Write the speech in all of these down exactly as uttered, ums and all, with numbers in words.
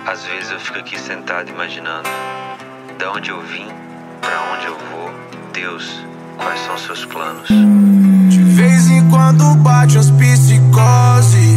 Às vezes eu fico aqui sentado imaginando da onde eu vim, pra onde eu vou. Deus, quais são seus planos? De vez em quando bate as psicose.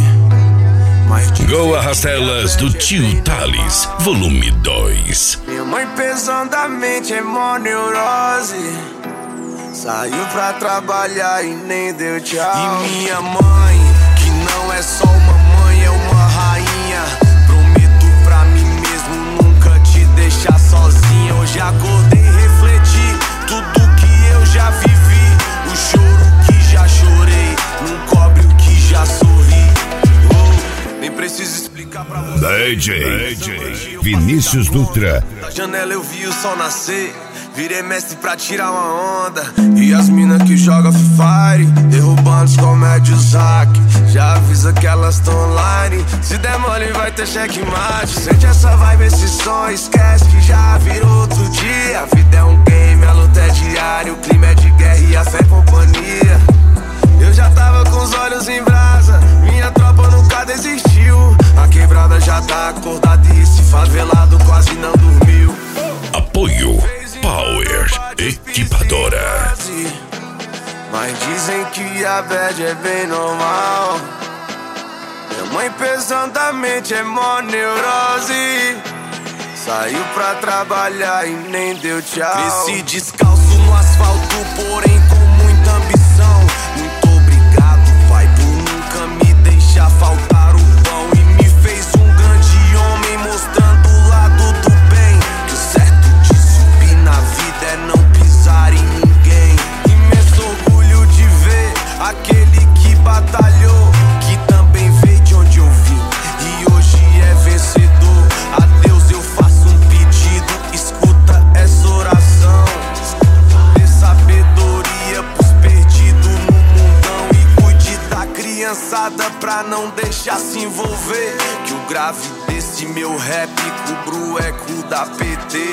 Go Arrastelas do Tio Thales, volume dois. Minha mãe pesadamente é mó neurose. Saiu pra trabalhar e nem deu tchau. E minha mãe, que não é só uma mãe, é uma rainha. Prometo pra mim mesmo nunca te deixar sozinha. Hoje acordei e refleti tudo que eu já vivi. O choro que já chorei não cobre o que já sorri. Oh, nem preciso explicar pra você. D J, D J Vinícius Dutra. Da janela eu vi o sol nascer. Virei mestre pra tirar uma onda. E as mina que joga Free Fire, derrubando os comédios hack. Já avisa que elas tão online. Se der mole vai ter checkmate. Sente essa vibe, esse som, esquece que já virou outro dia. A vida é um game, a luta é diária. O clima é de guerra e a fé é companhia. Eu já tava com os olhos em brasa. Minha tropa nunca desistiu. A quebrada já tá acordada e esse favelado quase não dormiu. Apoio Power Equipadora. Mas dizem que a bad é bem normal. Minha mãe pesadamente é mó neurose. Saiu pra trabalhar e nem deu tchau. Cresci descalço no asfalto, porém com muita ambição. Muito obrigado, pai, por nunca me deixar faltar o pão. E me fez um grande homem, mostrando o lado do bem. Que o certo de subir na vida é não pisar em ninguém. Imenso orgulho de ver aquele que batalhou, que também veio de onde eu vim e hoje é vencedor. A Deus eu faço um pedido, escuta essa oração. Dê sabedoria pros perdidos no mundão e cuide da criançada pra não deixar se envolver. Que o grave desse meu rap cubra o eco da P T.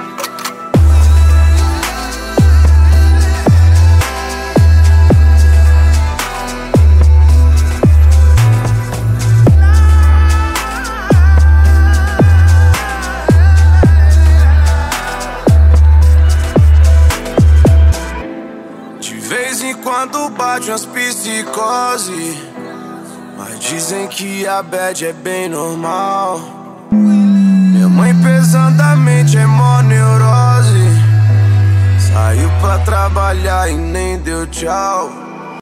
Quando bate umas psicose, mas dizem que a bad é bem normal. Minha mãe pesadamente é mó neurose. Saiu pra trabalhar e nem deu tchau.